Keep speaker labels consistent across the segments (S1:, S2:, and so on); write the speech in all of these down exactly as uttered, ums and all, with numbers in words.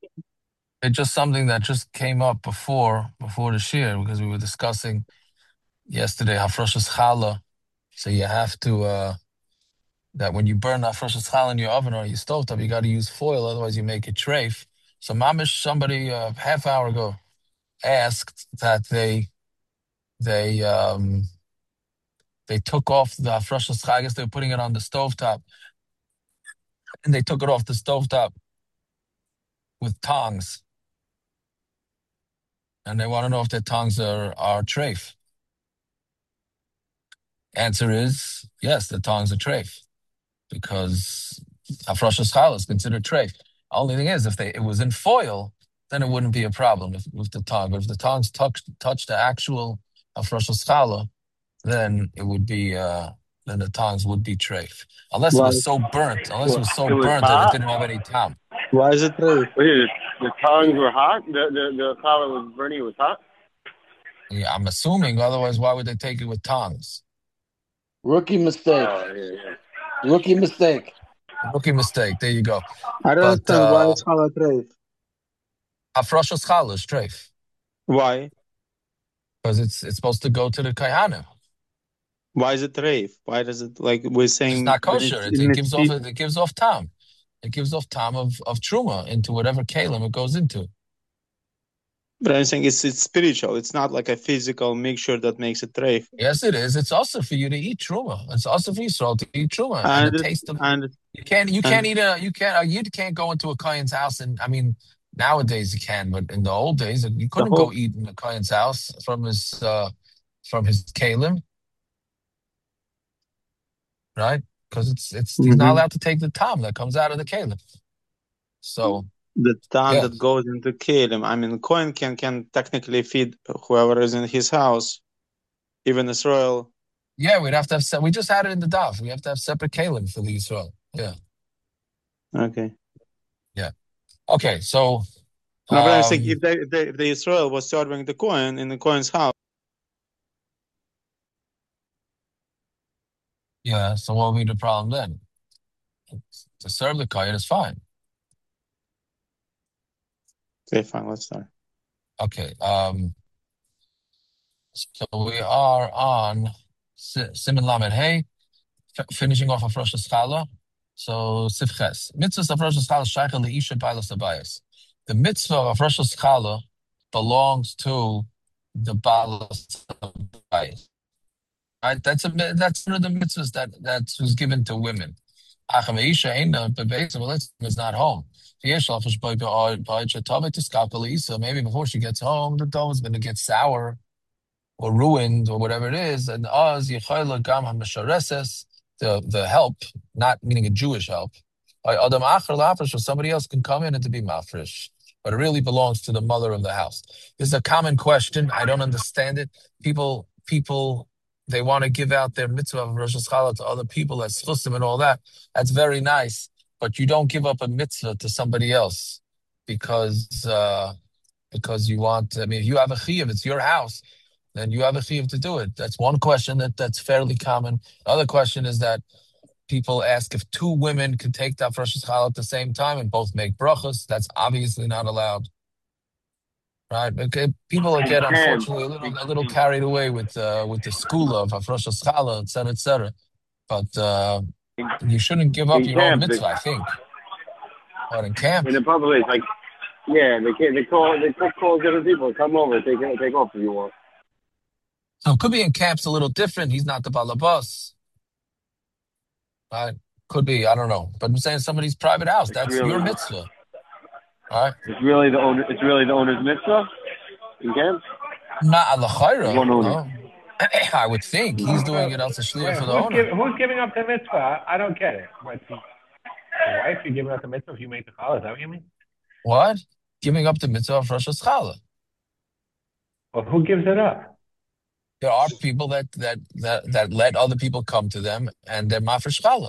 S1: It's just something that just came up before before the shir because we were discussing yesterday hafrashas challah. So you have to uh that when you burn hafrashas challah in your oven or your stovetop, you got to use foil, otherwise you make it treif. So mamish, somebody a uh, half hour ago asked that they they um they took off the hafrashas challah. I guess they were putting it on the stovetop, and they took it off the stovetop with tongs, and they want to know if their tongs are are treif. Answer is yes, the tongs are treif because hafrashas challah is considered treif. Only thing is, if they it was in foil, then it wouldn't be a problem if, with the tong. But if the tongs touch touch the actual hafrashas challah, then it would be uh, then the tongs would be treif, unless it
S2: Why?
S1: was so burnt. Unless it
S2: Why,
S1: was so
S3: It was
S1: burnt that it
S3: hot.
S1: didn't have any tom.
S2: why is it rape?
S3: Wait, the, the tongs were hot. The the the challah was burning. It was hot.
S1: Yeah, I'm assuming. Otherwise, why would they take it with tongs?
S2: Rookie mistake.
S3: Oh yeah, yeah.
S2: Rookie mistake.
S1: Rookie mistake. There you go.
S2: I don't
S1: But
S2: understand why
S1: uh,
S2: it's challah rape.
S1: hafrashas challah is treif
S2: Why?
S1: because it's it's supposed to go to the kayhanim.
S2: Why is it rape? Why does it like we're
S1: It's
S2: saying
S1: not
S2: that
S1: kosher.
S2: it's
S1: It,
S2: in
S1: it
S2: its
S1: gives off
S2: feet?
S1: it gives off tom. It gives off tom of, of truma into whatever kalim it goes into.
S2: But I'm saying it's it's spiritual. It's not like a physical mixture that makes it rape.
S1: Yes, it is. It's also for you to eat truma. It's also for Yisrael to eat truma, and the
S2: And
S1: taste of
S2: and
S1: you can't you can't
S2: and
S1: eat a you can't a yid can't go into a kohen's house, and I mean nowadays you can, but in the old days you
S2: the
S1: couldn't go
S2: whole
S1: eat in a kohen's house from his uh, from his kalim, right? Because it's it's he's not
S2: Mhm.
S1: allowed to take the tom that comes out of the kalim. So
S2: the time
S1: yeah,
S2: that goes into kelim. I mean, Cohen can can technically feed whoever is in his house, even Israel.
S1: yeah, we'd have to have se- we just had it in the daf. We have to have separate kalim for the Yisrael. Yeah,
S2: Okay.
S1: yeah. Okay, so
S2: No, but I'm saying
S1: um
S2: if they, if, they, if the Israel was serving the Cohen in the Cohen's house,
S1: yeah, so what would be the problem then? To serve the kohen is fine.
S2: okay, fine, let's start.
S1: Okay, um, so we are on Si- Siman Lamed Hey, f- finishing off of Rosh Hashanah. So Sifches. Mitzvahs of Rosh Hashanah Shaycha Leisha Bailas Abayas. The mitzvah of Rosh Hashanah belongs to the Bailas Abayas. Right? That's a that's one of the mitzvahs that that was given to women. Acham Isha ain't but basically well, it's not home. So maybe before she gets home, the dough is going to get sour or ruined or whatever it is. And us, Yechayla Gam HaMeshareses, the the help, not meaning a Jewish help. By Adam Achar Lafresh, or somebody else can come in and to be mafresh. But it really belongs to the mother of the house. This is a common question. I don't understand it. People, people, they want to give out their mitzvah of Rosh Hashanah to other people as chusim and all that. That's very nice, but you don't give up a mitzvah to somebody else because uh, because you want. I mean, if you have a chiyuv, it's your house, then you have a chiyuv to do it. That's one question that that's fairly common. The other question is that people ask if two women can take that Rosh Hashanah at the same time and both make brachas. That's obviously not allowed, right? Okay, people
S3: And
S1: get
S3: Cam,
S1: unfortunately a little a little carried away with uh, with the school of Rosh Hashanah, et cetera, et cetera. But uh,
S3: in,
S1: you shouldn't give up
S3: in
S1: your own
S3: camp, the,
S1: mitzvah, I think. But in camp,
S3: in the public place, like yeah, they can they call they call call different people. Come over, take take off if you want.
S1: so it could be in camps a little different. He's not the balabas, right? Could be, I don't know. But I'm saying somebody's private house.
S3: It's
S1: That's
S3: really
S1: your mitzvah, right?
S3: it's really the owner. It's really the owner's mitzvah in camp.
S1: Not
S3: There's
S1: alachaira,
S3: one owner.
S1: no. I would think he's doing it as a shliach
S4: Wait,
S1: for the
S4: who's
S1: owner.
S4: giving who's giving up the mitzvah? I don't get it. What the, the wife you giving up the mitzvah if you make the challah? Is that what you mean?
S1: What? Giving up the mitzvah of Rosh Hashanah.
S4: Well, who gives it up?
S1: There are people that that that that let other people come to them and they're mafresh challah.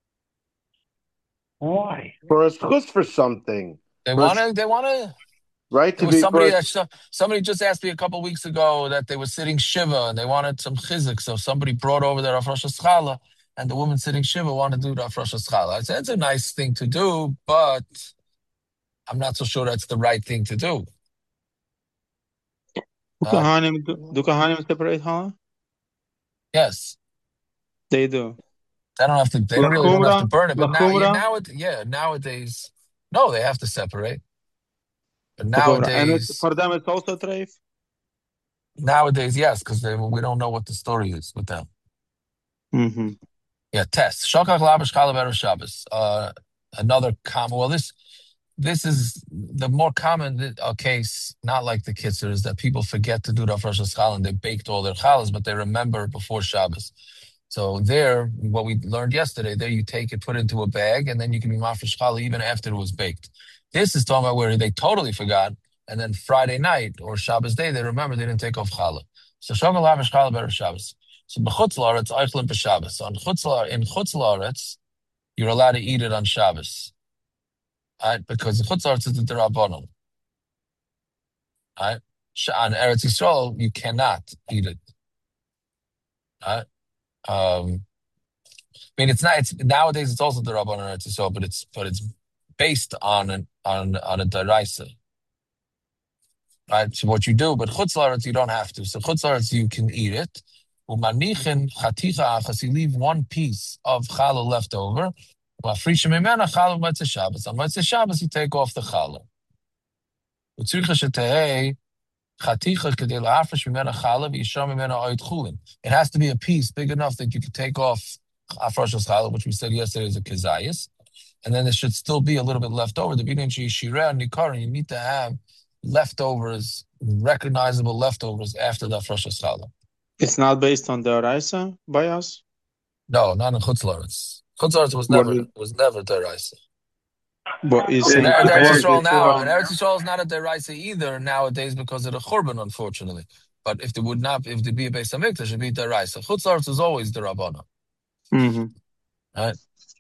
S4: Why?
S5: For a schus for something.
S1: They
S5: For a,
S1: wanna they wanna
S5: right
S1: there
S5: to
S1: was
S5: be for
S1: somebody
S5: a,
S1: that sh- somebody just asked me a couple weeks ago that they were sitting shiva and they wanted some chizik, so somebody brought over their Rosh Hashanah and the woman sitting shiva wanted to do the Rosh Hashanah. I said it's a nice thing to do, but I'm not so sure that's the right thing to do.
S2: Do
S1: Uh,
S2: Kohanim do, do Kohanim separate challah?
S1: yes,
S2: They do.
S1: they don't have to. They really don't have to
S2: Lachumra,
S1: burn it. But now, yeah,
S2: lachumra,
S1: now it, yeah, nowadays, no, they have to separate. But
S2: lachumra, and it's,
S1: nowadays,
S2: for them it's also treif.
S1: nowadays, yes, because we don't know what the story is with them.
S2: Mm-hmm.
S1: Yeah, test. Shokach labish chalav Shabbos. Uh, another common. Well, this this is the more common uh, case. Not like the kitzur, is that people forget to do the Rosh Hashanah and they baked all their challahs, but they remember before Shabbos. So there, what we learned yesterday, there you take it, put it into a bag, and then you can be mafresh challah even after it was baked. This is talking about where they totally forgot, and then Friday night or Shabbos day they remember they didn't take off challah. So shokach labish chalav better Shabbos. So b'chutz la'aretz eichlin b'Shabbos. So in chutz la'aretz, in chutz la'aretz, you're allowed to eat it on Shabbos, right? Because the chutz la'aretz is the derabbanon, right? On Eretz Yisrael, you cannot eat it, right? Um, I mean, it's not. It's nowadays. It's also derabbanon on Eretz Yisrael, but it's but it's based on an on on a deraisa, right? So what you do, but chutz la'aretz you don't have to. So chutz la'aretz you can eat it. Umanichin chaticha achas, you leave one piece of challah left over. Mafrisha mimena challah motzei Shabbos. On motzei Shabbos you take off the challah. Utzricha shetehei chaticha kedei la'afresh mimena challah v'yishar mimena oid chulin. It has to be a piece big enough that you can take off afroshas challah, which we said yesterday is a kezayis, and then there should still be a little bit left over. The b'nai shireh and nikar, you need to have leftovers, recognizable leftovers after the afroshas challah.
S2: It's not based on the Araisa by us?
S1: No, not in Chutz La'aretz. Chutz La'aretz was
S2: What
S1: never
S2: is-
S1: was never deraisa.
S2: But you
S3: Yeah,
S2: say
S1: And
S3: it's
S1: Eretz
S3: very
S1: Yisrael now, and
S3: different.
S1: Eretz Yisrael is not a deraisa either nowadays because of the Churban, unfortunately. But if there would not, if there be a Beis Hamikdash, it should be deraisa. Chutz La'aretz is always derabbanan,
S2: mm-hmm.
S1: right?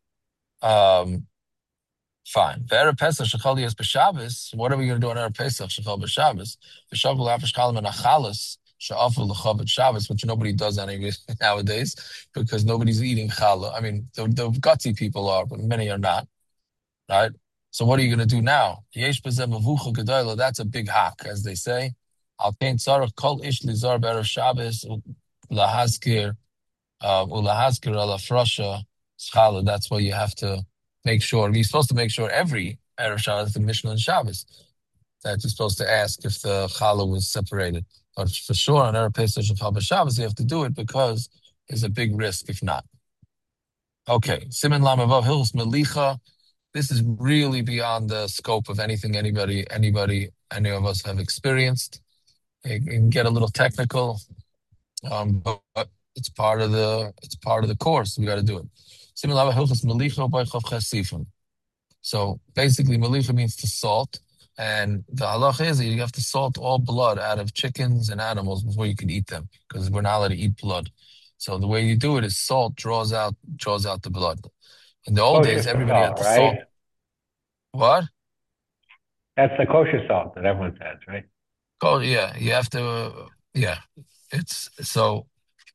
S1: Um, fine. Erev Pesach shechal yas b'Shabbos. What are we going to do on Erev Pesach shechal b'Shabbos? V'shavul afresh chalim and achalas. Sha'aful l'chavet Shabbos, which nobody does any nowadays because nobody's eating challah. I mean, the, the gutsy people are, but many are not, right? So what are you going to do now? Yesh b'zeh mavucha gedola. That's a big hak, as they say. Al kein tzarech kol ish lizar b'erev Shabbos ulahazkir ulahazkir ala frasha challah. That's why you have to make sure. You're supposed to make sure every erev Shabbos, the Mishnah and Shabbos, that you're supposed to ask if the challah was separated. But for sure, on Erev Pesach and Shabbos, you have to do it because there's a big risk if not. Okay, Siman Lamavav Hilchos Melicha. This is really beyond the scope of anything anybody, anybody, any of us have experienced. It can get a little technical, um, but, but it's part of the it's part of the course. We got to do it. Siman Lamavav Hilchos Melicha by Chav Chesifim. So basically, Melicha means to salt. And the halach is that you have to salt all blood out of chickens and animals before you can eat them, because we're not allowed to eat blood. So the way you do it is salt draws out draws out the blood. In the old
S4: Kosher
S1: days, everybody
S4: salt,
S1: had to
S4: right?
S1: salt. What?
S4: That's the kosher salt that everyone says, right?
S1: Oh yeah, you have to. Uh, yeah, it's so.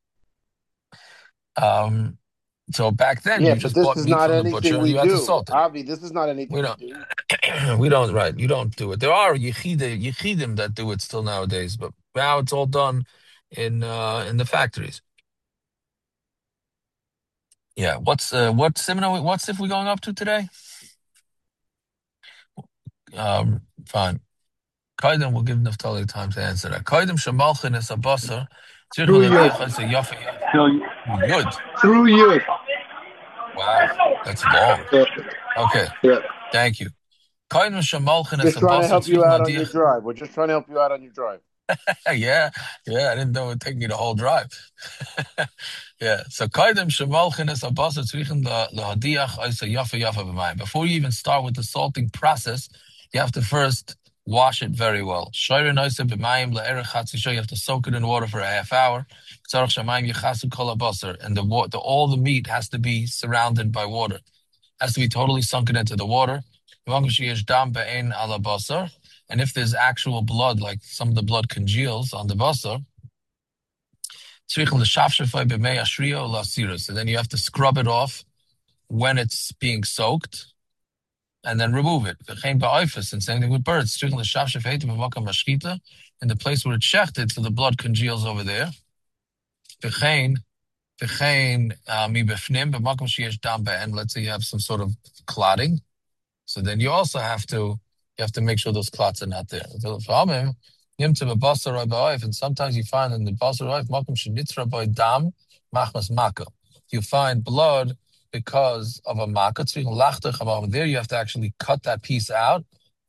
S1: Um. So back then,
S5: Yeah,
S1: you
S5: but
S1: just
S5: this
S1: bought
S5: is
S1: meat
S5: not
S1: from the butcher
S5: anything
S1: and
S5: we
S1: you had to
S5: do.
S1: salt it.
S5: Avi, this is not anything
S1: We
S5: we
S1: don't.
S5: do.
S1: we don't. Right. You don't do it. There are yichide, yichidim that do it still nowadays, but now it's all done in uh, in the factories. Yeah. What's uh, what seminar? What's if we going up to today? Um. Fine. Kaidem will give Naftali time to answer that. Kaidem shemalchin is a basar.
S3: Through you. Through
S1: Yud.
S3: through you.
S1: Wow, that's long.
S3: Yeah.
S1: Okay,
S3: Yeah.
S1: thank you. Kaidem shemalchin is
S5: Just
S1: a
S5: trying to
S1: basar.
S5: help you out on your drive. We're just trying to help you out on your drive.
S1: yeah, yeah. I didn't know it would take me the whole drive. yeah. So kaidem shemalchin is a basar tzrichen lahadiach oisa yafa yafa b'mayim. Before you even start with the salting process, you have to first wash it very well. You have to soak it in water for a half hour. And the, the all the meat has to be surrounded by water. Has to be totally sunken into the water. And if there's actual blood, like some of the blood congeals on the basar, so then you have to scrub it off when it's being soaked. and then remove it. And same thing with birds. In the place where it's shechted, so the blood congeals over there. And let's say you have some sort of clotting, so then you also have to you have to make sure those clots are not there. And sometimes you find in the basar dam machmas maka, you find blood because of a maka. There you have to actually cut that piece out.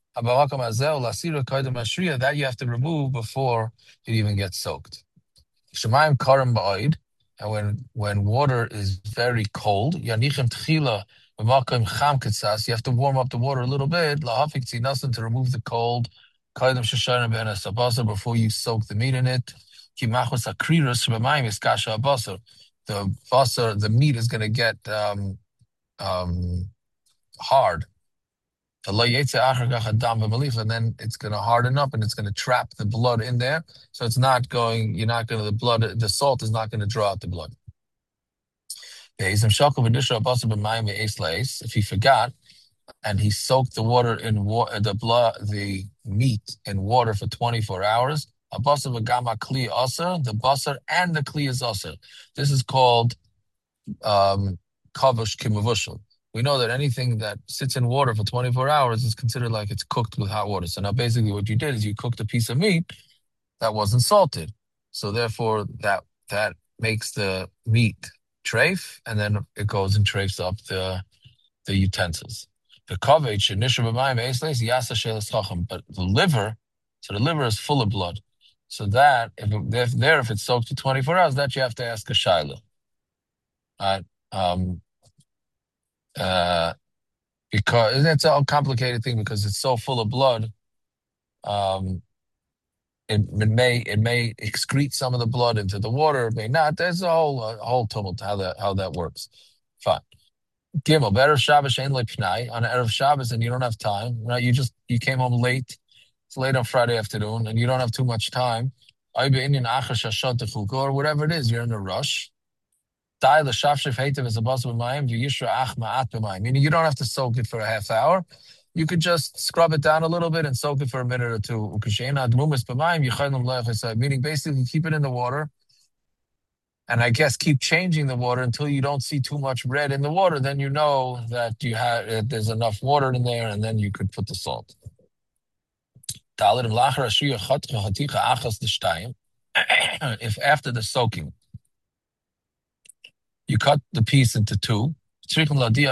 S1: That you have to remove before it even gets soaked. Shemayim karim ba'oid, and when when water is very cold, yanichem tchila b'makom cham ketzas, you have to warm up the water a little bit, lahafik tzinasan, to remove the cold, kaidem shesharim ben asabasar, before you soak the meat in it. Ki machos akriros b'mayim is kasha abasar. The basar, the meat is going to get um, um, hard. And then it's going to harden up and it's going to trap the blood in there. So it's not going, you're not going to, the blood, the salt is not going to draw out the blood. If he forgot and he soaked the water in water, the blood, the meat in water for twenty-four hours, the basar and the kli is also. This is called um, kavush kimavushal. We know that anything that sits in water for twenty-four hours is considered like it's cooked with hot water. So now basically what you did is you cooked a piece of meat that wasn't salted. So therefore that that makes the meat treif, and then it goes and treifs up the the utensils. The kavach, but the liver, so the liver is full of blood. So that, if, it, if there, if it's soaked for twenty-four hours, that you have to ask a shaila. All right. Um, Uh, because it's a complicated thing because it's so full of blood. Um, it, it may it may excrete some of the blood into the water, it may not. There's a whole a whole tumult how that how that works. Fine. Gimel, better Shabbos ain't like pnai on erev Shabbos, and you don't have time. Right? You just you came home late. It's late on Friday afternoon, and you don't have too much time. Or whatever it is, you're in a rush. Meaning you don't have to soak it for a half hour. You could just scrub it down a little bit and soak it for a minute or two. Meaning basically keep it in the water, and I guess keep changing the water until you don't see too much red in the water. Then you know that you have uh, there's enough water in there, and then you could put the salt. If after the soaking you cut the piece into two, you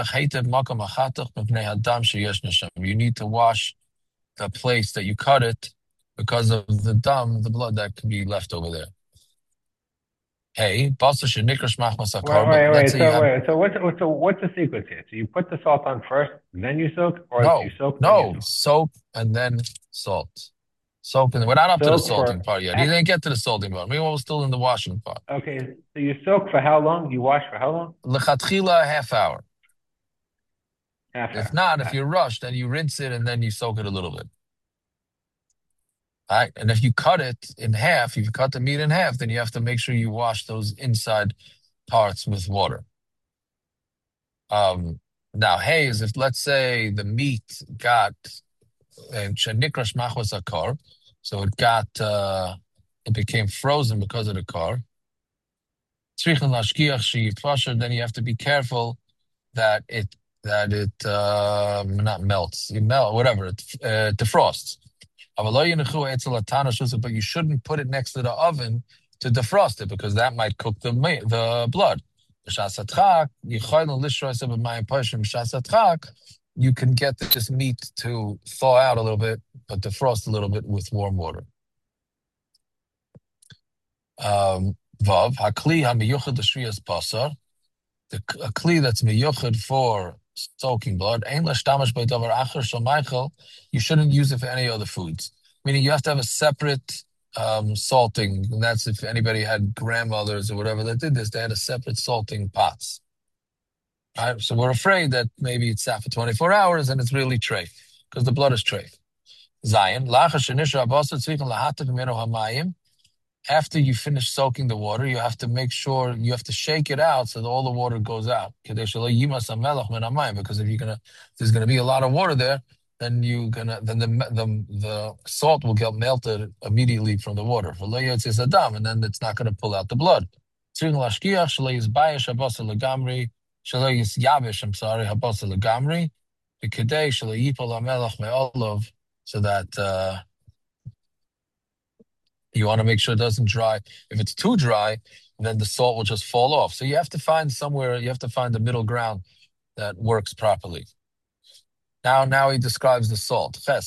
S1: need to wash the place that you cut it because of the dam, the blood that could be left over there. Hey, wait, wait,
S4: wait. So,
S1: have,
S4: wait. So what's so what's the sequence here? So you put the salt on first, then you soak, or
S1: no,
S4: you soak?
S1: No,
S4: you
S1: soak and then salt. Soak and we're not up soak to the salting part yet. You didn't get to the salting part. Meanwhile, we're still in the washing part.
S4: Okay, so you soak for how long? You wash for how long?
S1: Lechatchila, half hour.
S4: Half
S1: if
S4: hour.
S1: not, if you're rushed, then you rinse it and then you soak it a little bit. All right, and if you cut it in half, if you cut the meat in half, then you have to make sure you wash those inside parts with water. Um, now, Hayes, if let's say the meat got shenikrash machwas akar, so it got uh, it became frozen because of the car. Then you have to be careful that it that it uh, not melts, you melt whatever it uh, defrosts. But you shouldn't put it next to the oven to defrost it because that might cook the the blood. You can get this meat to thaw out a little bit, but defrost a little bit with warm water. Um, Vav, hakli hamiyuchad l'shriyas basar, the a kli that's miyuchad for soaking blood. Ein l'shtamash b'davar acher shel Michael. You shouldn't use it for any other foods. Meaning you have to have a separate um, salting, and that's if anybody had grandmothers or whatever that did this. They had a separate salting pots. All right, so we're afraid that maybe it's sat for twenty-four hours and it's really treif because the blood is treif. Zion, lacha shenisha abasar tzrichen lahatak mimenu hamayim. after you finish soaking the water, you have to make sure you have to shake it out so that all the water goes out. Because if you're gonna, if there's gonna be a lot of water there, then you gonna then the the the salt will get melted immediately from the water. And then it's not gonna pull out the blood. I'm sorry, so that uh, you want to make sure it doesn't dry. If it's too dry, then the salt will just fall off. So you have to find somewhere, you have to find the middle ground that works properly. Now, now he describes the salt. The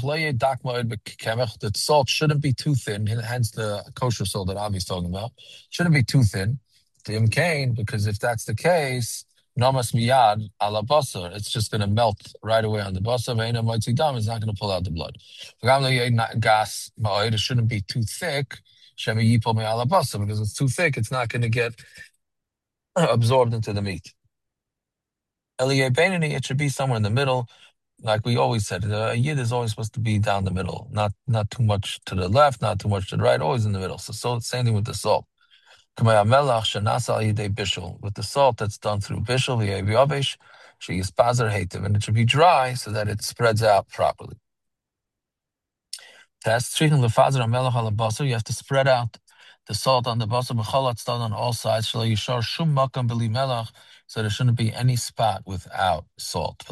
S1: salt shouldn't be too thin, hence the kosher salt that Avi's talking about. Shouldn't be too thin. Because if that's the case, Namas miyad ala basar, it's just going to melt right away on the basar. It's not going to pull out the blood. Gas, it shouldn't be too thick. Because it's too thick, it's not going to get absorbed into the meat. It should be somewhere in the middle. Like we always said, a yid is always supposed to be down the middle, not not too much to the left, not too much to the right, always in the middle. So, so same thing with the salt. With the salt that's done through bishul, and it should be dry so that it spreads out properly. Test treating the fazer amelach ala basar. You have to spread out the salt on the basar. It's done on all sides. So there shouldn't be any spot without salt.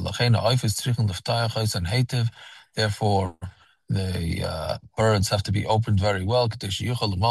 S1: Therefore, the uh, birds have to be opened very well, so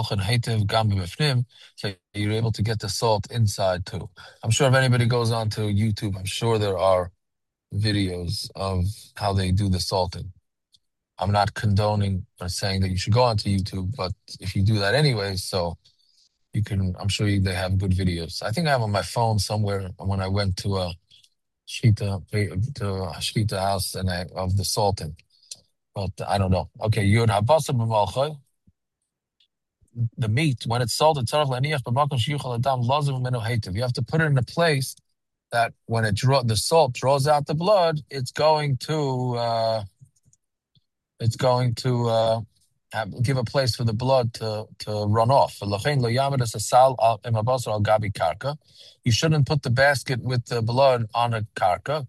S1: you're able to get the salt inside too. I'm sure if anybody goes on to YouTube, I'm sure there are videos of how they do the salting. I'm not condoning or saying that you should go onto YouTube, but if you do that anyway, so you can, I'm sure you, they have good videos. I think I have on my phone somewhere when I went to a shita, to a shita house and I, of the salting. But I don't know. Okay, Yud Habasa b'malchay. The meat, when it's salted, you have to put it in a place that when it draw the salt draws out the blood, it's going to uh, it's going to uh, have, give a place for the blood to, to run off. You shouldn't put the basket with the blood on a karka.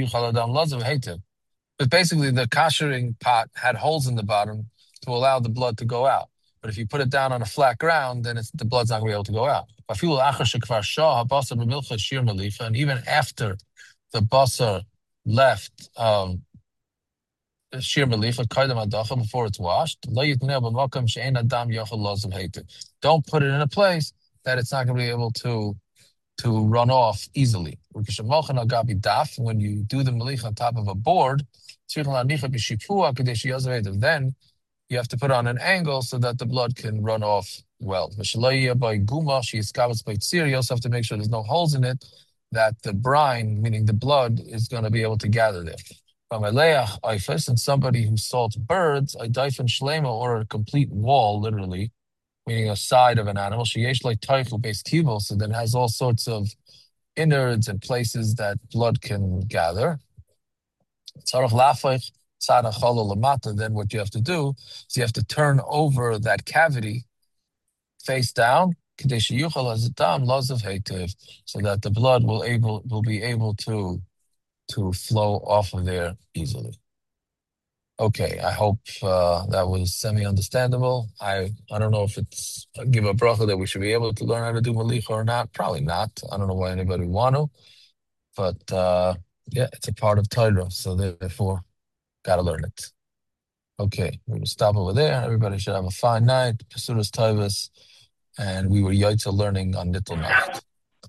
S1: But basically, the kashering pot had holes in the bottom to allow the blood to go out. But if you put it down on a flat ground, then it's, the blood's not going to be able to go out. And even after the basar left um, shir melicha kaidam adacha, before it's washed, don't put it in a place that it's not going to be able to to run off easily. When you do the melicha on top of a board, then you have to put on an angle so that the blood can run off well. You also have to make sure there's no holes in it, that the brine, meaning the blood, is going to be able to gather there. And somebody who salts birds, a daifen shlema, or a complete wall, literally, meaning a side of an animal, sheyesh like taichel based kibel, so that it has all sorts of innards and places that blood can gather. Then what you have to do is you have to turn over that cavity face down, so that the blood will able will be able to to flow off of there easily. Okay, I hope uh, that was semi-understandable. I I don't know if it's I give a bracha that we should be able to learn how to do malicha or not. Probably not. I don't know why anybody would want to, but uh, yeah, it's a part of Torah, so therefore, gotta learn it. Okay, we will stop over there. Everybody should have a fine night. Pesuras Tovas, and we were Yaitza learning on Nittel Nacht.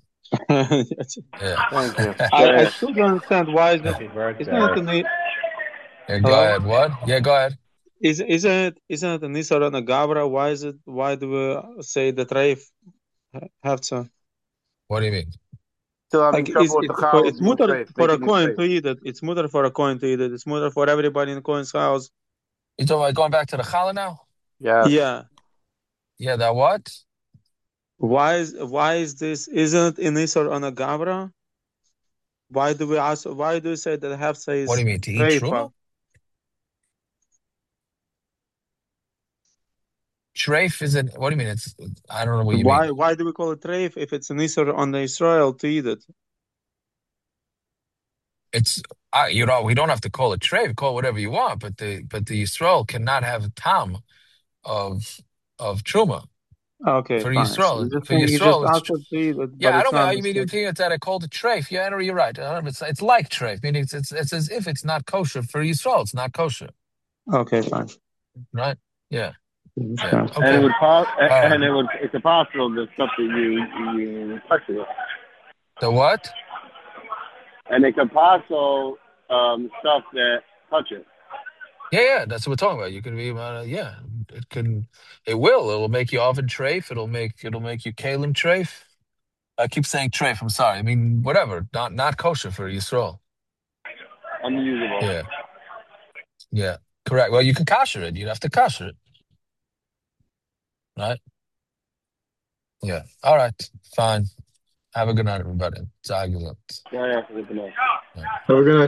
S1: Yeah.
S5: Thank you.
S2: I, I still don't understand why is it,
S4: Happy birthday.
S2: isn't it an,
S1: Yeah, go
S2: Hello?
S1: ahead. What? Yeah, go ahead.
S2: is isn't it isn't it an Isar and a Gabra? Why is it why do we say that Raif have to
S1: What do you mean?
S5: Still having
S2: like
S5: trouble
S2: is
S5: with
S2: it,
S5: the
S2: for,
S5: chal
S2: it's
S5: being
S2: mutter
S5: safe,
S2: for a
S5: making it
S2: coin
S5: safe.
S2: to eat it. It's mutter for a coin to eat it. It's mutter for everybody in the coin's house.
S1: You talking about going back to the challah now?
S5: Yes.
S2: Yeah.
S1: Yeah, that what?
S2: Why is why is this isn't it in Isar on a Gabra? Why do we ask why do we say that Hafsa is
S1: What do you mean, to eat
S2: Reifa?
S1: truma? treif isn't. What do you mean? It's. I don't know what you
S2: Why
S1: mean.
S2: why do we call it treif if it's an isur on the Israel to eat it?
S1: It's. Uh, you know, we don't have to call it treif. Call it whatever you want, but the but the Yisrael cannot have tam of of truma
S2: Okay,
S1: for
S2: fine. So
S1: Yisrael.
S2: you're just
S1: For
S2: saying you just
S1: Yisrael, it's.
S2: asked it to eat it, but
S1: Yeah, I
S2: it's
S1: don't mean.
S2: not
S1: I
S2: the
S1: mean, you
S2: same.
S1: think it's that I called it treif. Yeah, I know you're right. Uh, It's it's like treif, meaning it's it's it's as if it's not kosher for Yisrael. It's not kosher,
S2: Okay, fine.
S1: right? Yeah, yeah.
S2: Okay.
S3: And it
S1: Okay.
S3: would pos-
S1: All right.
S3: and it would it's impossible the stuff that you you touch it with.
S1: The what?
S3: And it could also um stuff that touch it.
S1: Yeah, yeah, that's what we're talking about. You can be, uh, yeah, it can, it will. It'll make you oven treif. It'll make, it'll make you kalim treif. I keep saying treif. I'm sorry. I mean, whatever. Not, not kosher for Yisrael.
S3: Unusable.
S1: Yeah, yeah, correct. Well, you can kosher it. You'd have to kosher it, right? Yeah. All right. Fine. Have a good night, everybody. Zagilat.
S3: Yeah, yeah, good to know.
S1: Yeah.
S2: Have a good night.